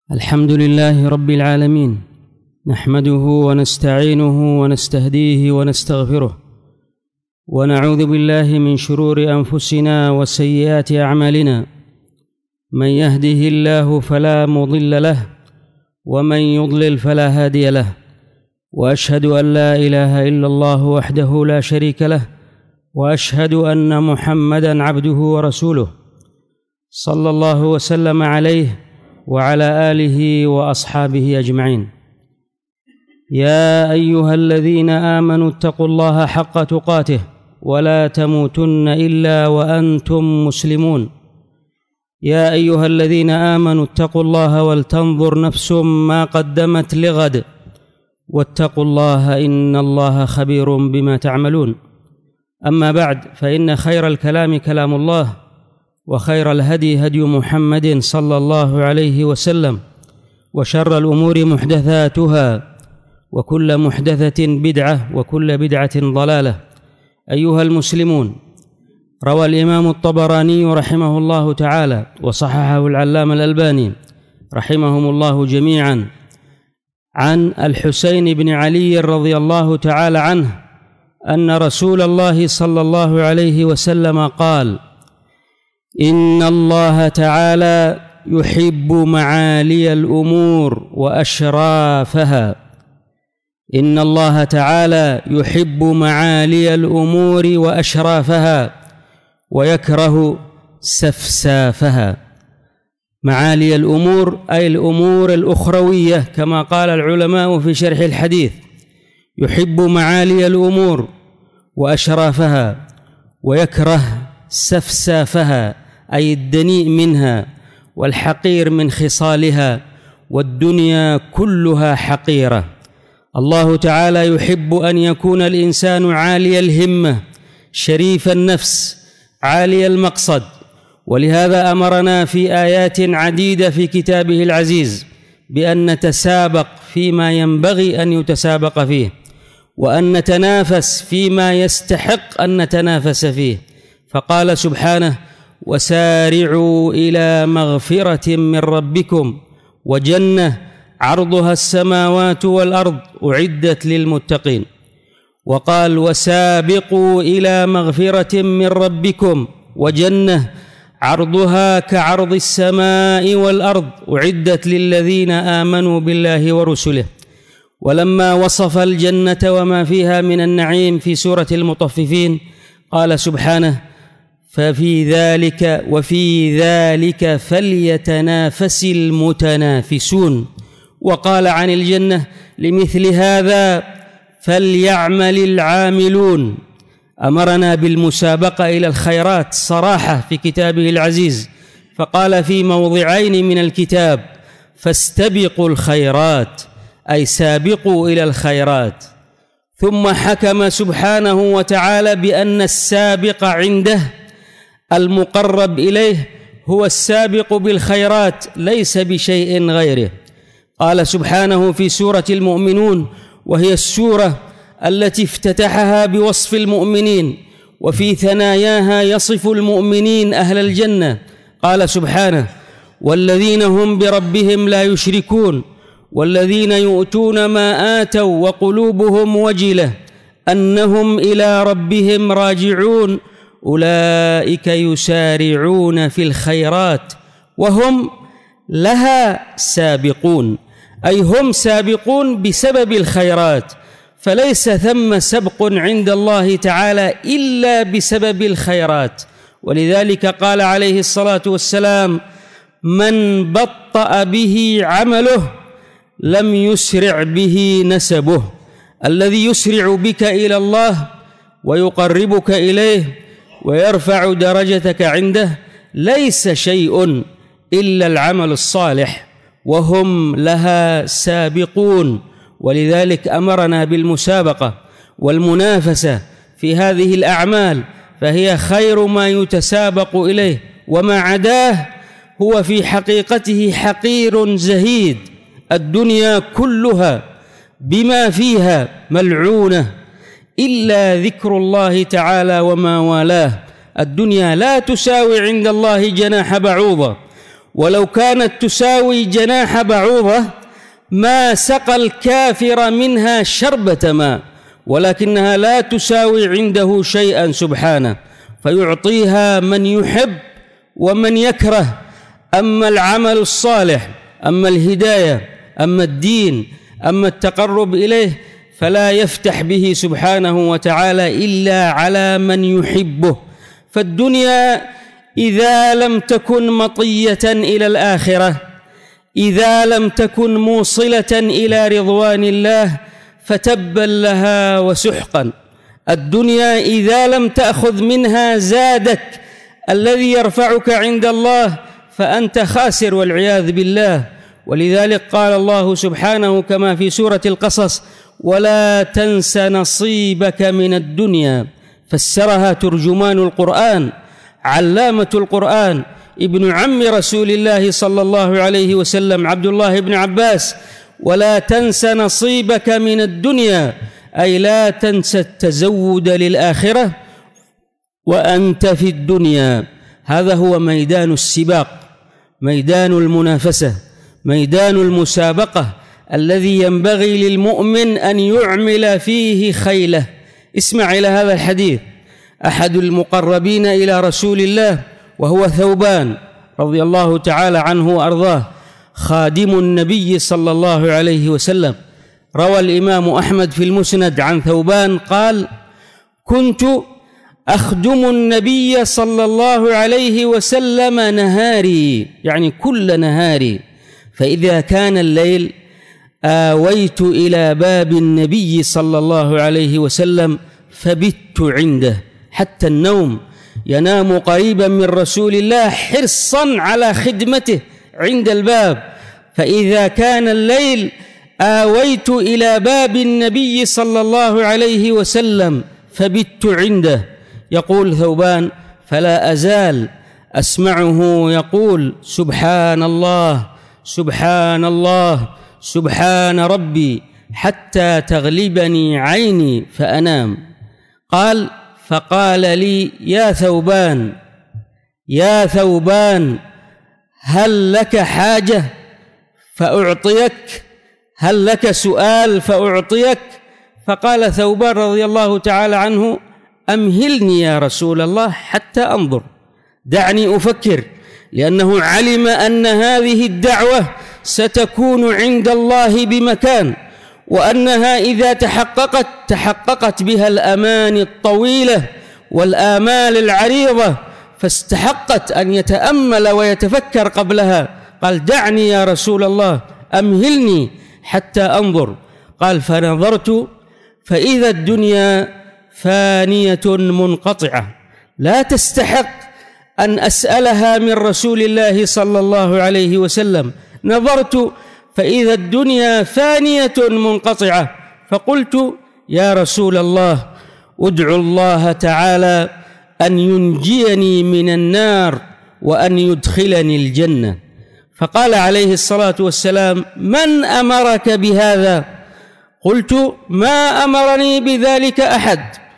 الحمد لله رب العالمين، نحمده ونستعينه ونستهديه ونستغفره، ونعوذ بالله من شرور أنفسنا وسيئات أعمالنا. من يهده الله فلا مضل له، ومن يضلل فلا هادي له، وأشهد أن لا إله إلا الله وحده لا شريك له، وأشهد أن محمدًا عبده ورسوله، صلى الله وسلم عليه وعلى آله وأصحابه أجمعين. يا أيها الذين آمنوا اتقوا الله حق تقاته ولا تموتن إلا وأنتم مسلمون. يا أيها الذين آمنوا اتقوا الله ولتنظر نفس ما قدمت لغد، واتقوا الله إن الله خبير بما تعملون. أما بعد، فإن خير الكلام كلام الله، وخير الهدي هدي محمد صلى الله عليه وسلم، وشر الأمور محدثاتها، وكل محدثة بدعة، وكل بدعة ضلالة. أيها المسلمون، روى الإمام الطبراني رحمه الله تعالى وصححه العلامة الألباني رحمهم الله جميعا عن الحسين بن علي رضي الله تعالى عنه أن رسول الله صلى الله عليه وسلم قال: إن الله تعالى يحب معالي الأمور وأشرافها. إن الله تعالى يحب معالي الأمور وأشرافها، ويكره سفسافها. معالي الأمور أي الأمور الأخروية، كما قال العلماء في شرح الحديث: يحب معالي الأمور وأشرافها، ويكره سفسافها أي الدنيء منها والحقير من خصالها، والدنيا كلها حقيرة. الله تعالى يحب أن يكون الإنسان عالي الهمة، شريف النفس، عالي المقصد، ولهذا أمرنا في آيات عديدة في كتابه العزيز بأن نتسابق فيما ينبغي أن يتسابق فيه، وأن نتنافس فيما يستحق أن نتنافس فيه. فقال سبحانه: وسارعوا إلى مغفرة من ربكم وجنة عرضها السماوات والأرض أعدت للمتقين. وقال: وسابقوا إلى مغفرة من ربكم وجنة عرضها كعرض السماء والأرض أعدت للذين آمنوا بالله ورسله. ولما وصف الجنة وما فيها من النعيم في سورة المطففين قال سبحانه: وفي ذلك فليتنافس المتنافسون. وقال عن الجنة: لمثل هذا فليعمل العاملون. أمرنا بالمسابقة إلى الخيرات صراحة في كتابه العزيز، فقال في موضعين من الكتاب: فاستبقوا الخيرات، أي سابقوا إلى الخيرات. ثم حكم سبحانه وتعالى بأن السابق عنده المقرب إليه هو السابق بالخيرات، ليس بشيء غيره. قال سبحانه في سورة المؤمنون، وهي السورة التي افتتحها بوصف المؤمنين، وفي ثناياها يصف المؤمنين أهل الجنة. قال سبحانه: والذين هم بربهم لا يشركون، والذين يؤتون ما آتوا وقلوبهم وجلة أنهم إلى ربهم راجعون أولئك يسارعون في الخيرات وهم لها سابقون، أي هم سابقون بسبب الخيرات، فليس ثم سبق عند الله تعالى إلا بسبب الخيرات. ولذلك قال عليه الصلاة والسلام: من بطأ به عمله لم يسرع به نسبه. الذي يسرع بك إلى الله ويقربك إليه ويرفع درجتك عنده ليس شيء إلا العمل الصالح، وهم لها سابقون. ولذلك أمرنا بالمسابقة والمنافسة في هذه الأعمال، فهي خير ما يتسابق إليه، وما عداه هو في حقيقته حقير زهيد. الدنيا كلها بما فيها ملعونة إلا ذكر الله تعالى وما والاه. الدنيا لا تساوي عند الله جناح بعوضة، ولو كانت تساوي جناح بعوضة ما سقى الكافر منها شربة ماء، ولكنها لا تساوي عنده شيئا سبحانه، فيعطيها من يحب ومن يكره. أما العمل الصالح، أما الهداية، أما الدين، أما التقرب إليه، فلا يفتح به سبحانه وتعالى إلا على من يحبه. فالدنيا إذا لم تكن مطية إلى الآخرة، إذا لم تكن موصلة إلى رضوان الله، فتبا لها وسحقا. الدنيا إذا لم تأخذ منها زادك الذي يرفعك عند الله فأنت خاسر والعياذ بالله. ولذلك قال الله سبحانه كما في سورة القصص: ولا تنس نصيبك من الدنيا. فسرها ترجمان القرآن علامة القرآن ابن عم رسول الله صلى الله عليه وسلم عبد الله بن عباس: ولا تنس نصيبك من الدنيا، أي لا تنس التزود للآخرة وأنت في الدنيا. هذا هو ميدان السباق، ميدان المنافسة، ميدان المسابقة الذي ينبغي للمؤمن أن يعمل فيه خيله. اسمع إلى هذا الحديث. أحد المقربين إلى رسول الله وهو ثوبان رضي الله تعالى عنه وأرضاه، خادم النبي صلى الله عليه وسلم، روى الإمام أحمد في المسند عن ثوبان قال: كنت أخدم النبي صلى الله عليه وسلم نهاري، يعني كل نهاري، فإذا كان الليل آويت إلى باب النبي صلى الله عليه وسلم فبت عنده، حتى النوم ينام قريبا من رسول الله حرصا على خدمته عند الباب. فإذا كان الليل آويت إلى باب النبي صلى الله عليه وسلم فبت عنده. يقول ثوبان: فلا أزال أسمعه يقول: سبحان الله سبحان الله سبحان ربي، حتى تغلبني عيني فأنام. قال: فقال لي: يا ثوبان يا ثوبان، هل لك حاجة فأعطيك؟ هل لك سؤال فأعطيك؟ فقال ثوبان رضي الله تعالى عنه: أمهلني يا رسول الله حتى أنظر، دعني أفكر، لأنه علم أن هذه الدعوة ستكون عند الله بمكان، وأنها إذا تحققت بها الأماني الطويلة والآمال العريضة، فاستحقت أن يتأمل ويتفكر قبلها. قال: دعني يا رسول الله، أمهلني حتى أنظر. قال: فنظرت فإذا الدنيا فانية منقطعة، لا تستحق أن أسألها من رسول الله صلى الله عليه وسلم. نظرت فإذا الدنيا فانية منقطعة، فقلت: يا رسول الله، أدعو الله تعالى أن ينجيني من النار وأن يدخلني الجنة. فقال عليه الصلاة والسلام: من أمرك بهذا؟ قلت: ما أمرني بذلك أحد،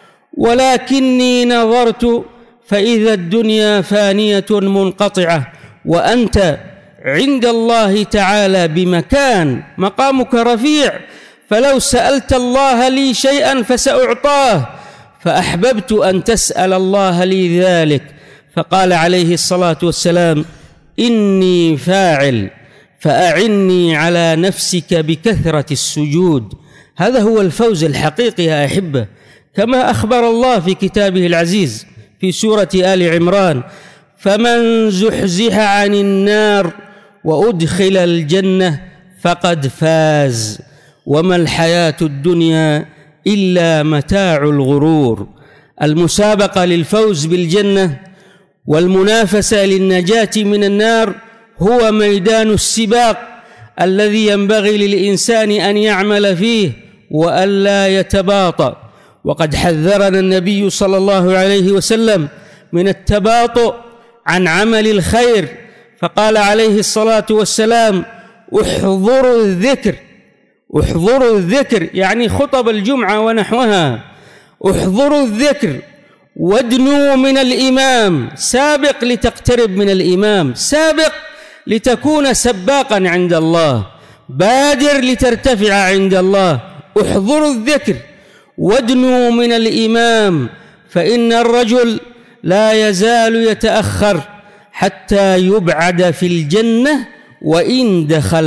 ولكني نظرت فإذا الدنيا فانية منقطعة، وأنت عند الله تعالى بمكان، مقامك رفيع، فلو سألت الله لي شيئا فسأعطاه، فأحببت أن تسأل الله لي ذلك. فقال عليه الصلاة والسلام: إني فاعل، فأعني على نفسك بكثرة السجود. هذا هو الفوز الحقيقي يا أحبة، كما أخبر الله في كتابه العزيز في سورة آل عمران: فمن زحزح عن النار وأدخل الجنة فقد فاز، وما الحياة الدنيا إلا متاع الغرور. المسابقة للفوز بالجنة والمنافسة للنجاة من النار هو ميدان السباق الذي ينبغي للإنسان أن يعمل فيه وألا يتباطأ. وقد حذرنا النبي صلى الله عليه وسلم من التباطؤ عن عمل الخير، فقال عليه الصلاة والسلام: احضروا الذكر، احضروا الذكر، يعني خطب الجمعة ونحوها، احضروا الذكر وادنوا من الإمام، سابق لتقترب من الإمام، سابق لتكون سباقا عند الله، بادر لترتفع عند الله، احضروا الذكر وادنوا من الإمام، فإن الرجل لا يزال يتأخر حتى يبعد في الجنة وإن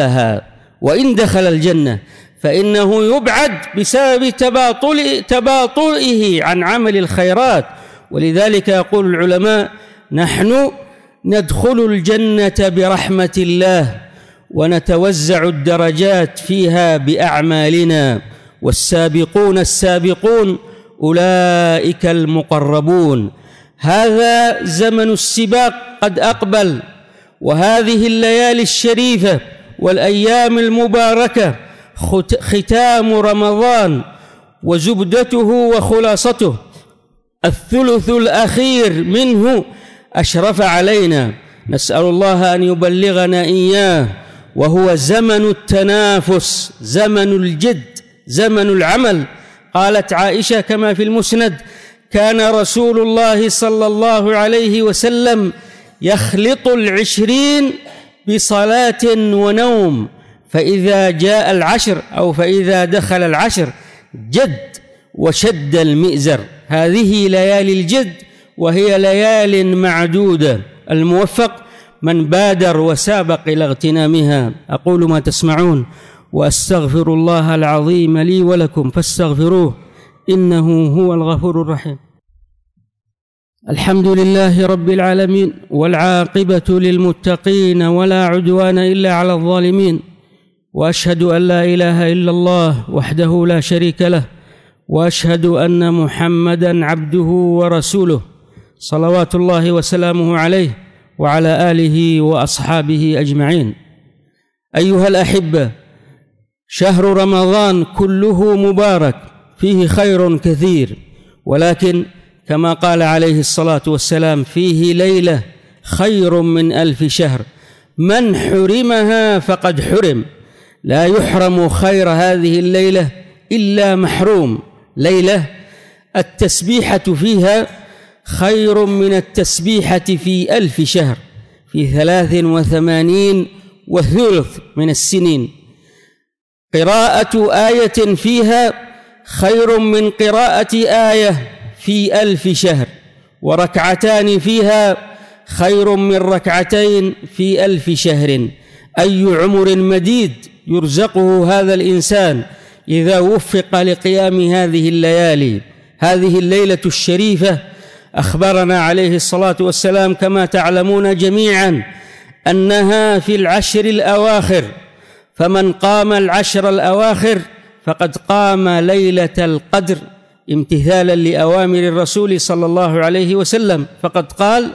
دخل الجنة، فإنه يبعد بسبب تباطؤه عن عمل الخيرات. ولذلك يقول العلماء: نحن ندخل الجنة برحمة الله ونتوزع الدرجات فيها بأعمالنا، والسابقون السابقون أولئك المقربون. هذا زمن السباق قد أقبل، وهذه الليالي الشريفة والأيام المباركة ختام رمضان وزبدته وخلاصته، الثلث الأخير منه أشرف علينا، نسأل الله أن يبلغنا إياه، وهو زمن التنافس، زمن الجد، زمن العمل. قالت عائشة كما في المسند: كان رسول الله صلى الله عليه وسلم يخلط 20 بصلاة ونوم، فإذا جاء العشر أو فإذا دخل العشر جد وشد المئزر. هذه ليالي الجد، وهي ليال معدودة. الموفق من بادر وسابق إلى اغتنامها. أقول ما تسمعون وأستغفر الله العظيم لي ولكم فاستغفروه إنه هو الغفور الرحيم. الحمد لله رب العالمين، والعاقبة للمتقين، ولا عدوان إلا على الظالمين، وأشهد أن لا إله إلا الله وحده لا شريك له، وأشهد أن محمدًا عبده ورسوله، صلوات الله وسلامه عليه وعلى آله وأصحابه أجمعين. أيها الأحبة، شهر رمضان كله مبارك، فيه خير كثير، ولكن كما قال عليه الصلاة والسلام: فيه ليلة خير من 1000 شهر، من حرمها فقد حرم. لا يحرم خير هذه الليلة إلا محروم. ليلة التسبيحة فيها خير من التسبيحة في 1000 شهر، في 83 من السنين. قراءة آية فيها خير من قراءة آية في 1000 شهر، وركعتان فيها خير من ركعتين في 1000 شهر. أي عمر مديد يرزقه هذا الإنسان إذا وفق لقيام هذه الليالي. هذه الليلة الشريفة أخبرنا عليه الصلاة والسلام كما تعلمون جميعا أنها في العشر الأواخر، فمن قام العشر الأواخر فقد قام ليلة القدر امتثالا لأوامر الرسول صلى الله عليه وسلم، فقد قال: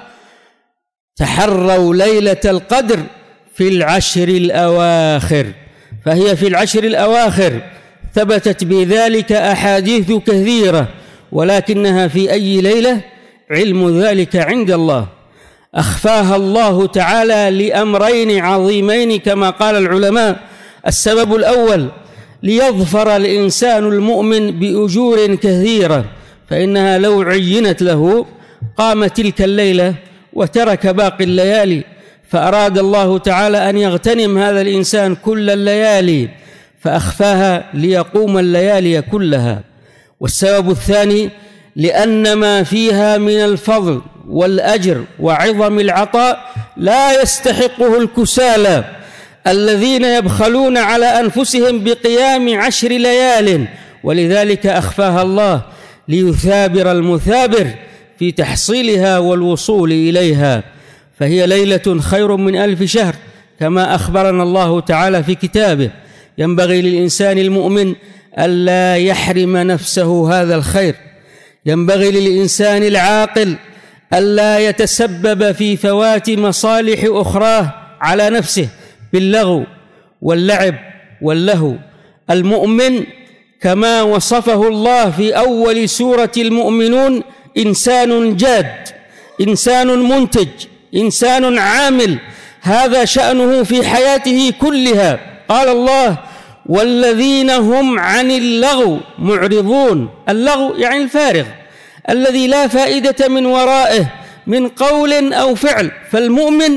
تحروا ليلة القدر في العشر الأواخر. فهي في العشر الأواخر، ثبتت بذلك أحاديث كثيرة، ولكنها في أي ليلة علم ذلك عند الله. أخفاها الله تعالى لأمرين عظيمين كما قال العلماء. السبب الأول: ليظفر الإنسان المؤمن بأجور كثيرة، فإنها لو عينت له قام تلك الليلة وترك باقي الليالي، فأراد الله تعالى أن يغتنم هذا الإنسان كل الليالي فأخفاها ليقوم الليالي كلها. والسبب الثاني: لأن ما فيها من الفضل والأجر وعظم العطاء لا يستحقه الكسالى الذين يبخلون على أنفسهم بقيام 10 ليال، ولذلك أخفاها الله ليثابر المثابر في تحصيلها والوصول إليها. فهي ليلة خير من 1000 شهر كما أخبرنا الله تعالى في كتابه. ينبغي للإنسان المؤمن ألا يحرم نفسه هذا الخير، ينبغي للإنسان العاقل ألا يتسبب في فوات مصالح أخرى على نفسه باللغو واللعب واللهو. المؤمن كما وصفه الله في أول سورة المؤمنون: إنسان جاد، إنسان منتج، إنسان عامل، هذا شأنه في حياته كلها. قال الله: والذين هم عن اللغو معرضون. اللغو يعني الفارغ الذي لا فائدة من ورائه من قول أو فعل. فالمؤمن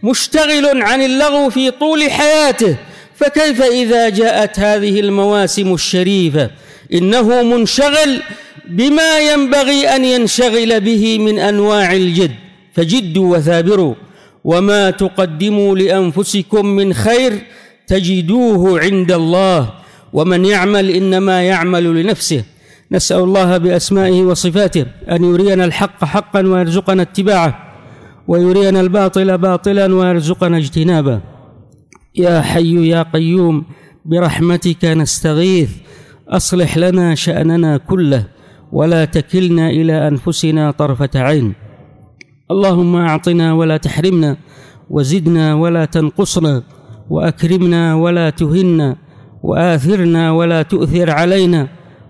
مشتغل عن اللغو في طول حياته، فكيف إذا جاءت هذه المواسم الشريفة؟ إنه منشغل بما ينبغي أن ينشغل به من أنواع الجد، فجدوا وثابروا، وما تقدموا لأنفسكم من خير تجدوه عند الله، ومن يعمل إنما يعمل لنفسه. نسأل الله بأسمائه وصفاته أن يرينا الحق حقا ويرزقنا اتباعه، ويرينا الباطل باطلا ويرزقنا اجتنابه. يا حي يا قيوم برحمتك نستغيث، أصلح لنا شأننا كله ولا تكلنا إلى أنفسنا طرفة عين. اللهم أعطنا ولا تحرمنا، وزدنا ولا تنقصنا، وأكرمنا ولا تهنا، وآثرنا ولا تؤثر علينا،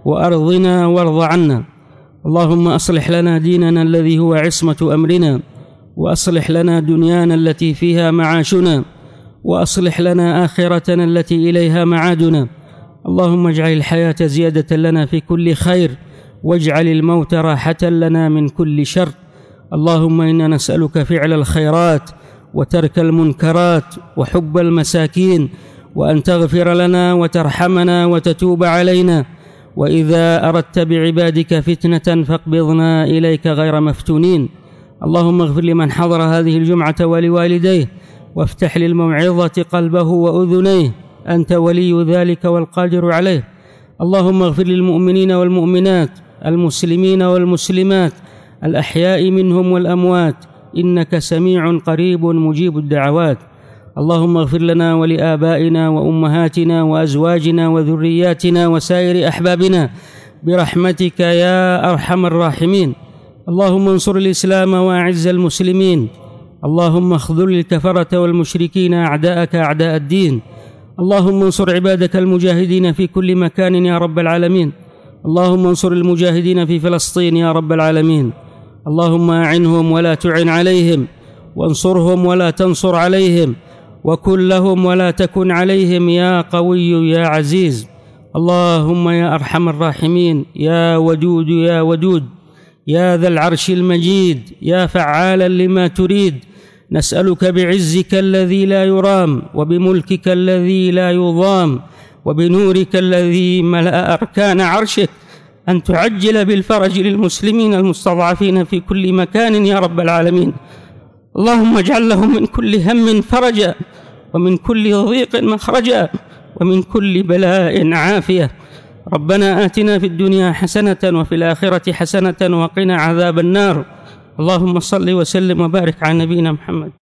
وأرضنا وارض عنا. اللهم أصلح لنا ديننا الذي هو عصمة أمرنا، وأصلح لنا دنيانا التي فيها معاشنا، وأصلح لنا آخرتنا التي إليها معادنا. اللهم اجعل الحياة زيادة لنا في كل خير، واجعل الموت راحة لنا من كل شر. اللهم إنا نسألك فعل الخيرات وترك المنكرات وحب المساكين، وأن تغفر لنا وترحمنا وتتوب علينا، وإذا أردت بعبادك فتنة فاقبضنا إليك غير مفتونين. اللهم اغفر لمن حضر هذه الجمعة ولوالديه، وافتح للموعظة قلبه وأذنيه، أنت ولي ذلك والقادر عليه. اللهم اغفر للمؤمنين والمؤمنات، المسلمين والمسلمات، الأحياء منهم والأموات، إنك سميع قريب مجيب الدعوات. اللهم اغفر لنا ولآبائنا وأمهاتنا وأزواجنا وذرياتنا وسائر أحبابنا برحمتك يا أرحم الراحمين. اللهم انصر الإسلام وأعز المسلمين. اللهم اخذل الكفرة والمشركين أعداءك أعداء الدين. اللهم انصر عبادك المجاهدين في كل مكان يا رب العالمين. اللهم انصر المجاهدين في فلسطين يا رب العالمين. اللهم أعنهم ولا تعن عليهم، وانصرهم ولا تنصر عليهم، وكن لهم ولا تكن عليهم يا قوي يا عزيز. اللهم يا أرحم الراحمين، يا ودود يا ودود، يا ذا العرش المجيد، يا فعالا لما تريد، نسألك بعزك الذي لا يرام، وبملكك الذي لا يضام، وبنورك الذي ملأ أركان عرشك، أن تعجل بالفرج للمسلمين المستضعفين في كل مكان يا رب العالمين. اللهم اجعل لهم من كل هم فرجا، ومن كل ضيق مخرجا، ومن كل بلاء عافية. ربنا آتنا في الدنيا حسنة وفي الآخرة حسنة وقنا عذاب النار. اللهم صل وسلم وبارك على نبينا محمد.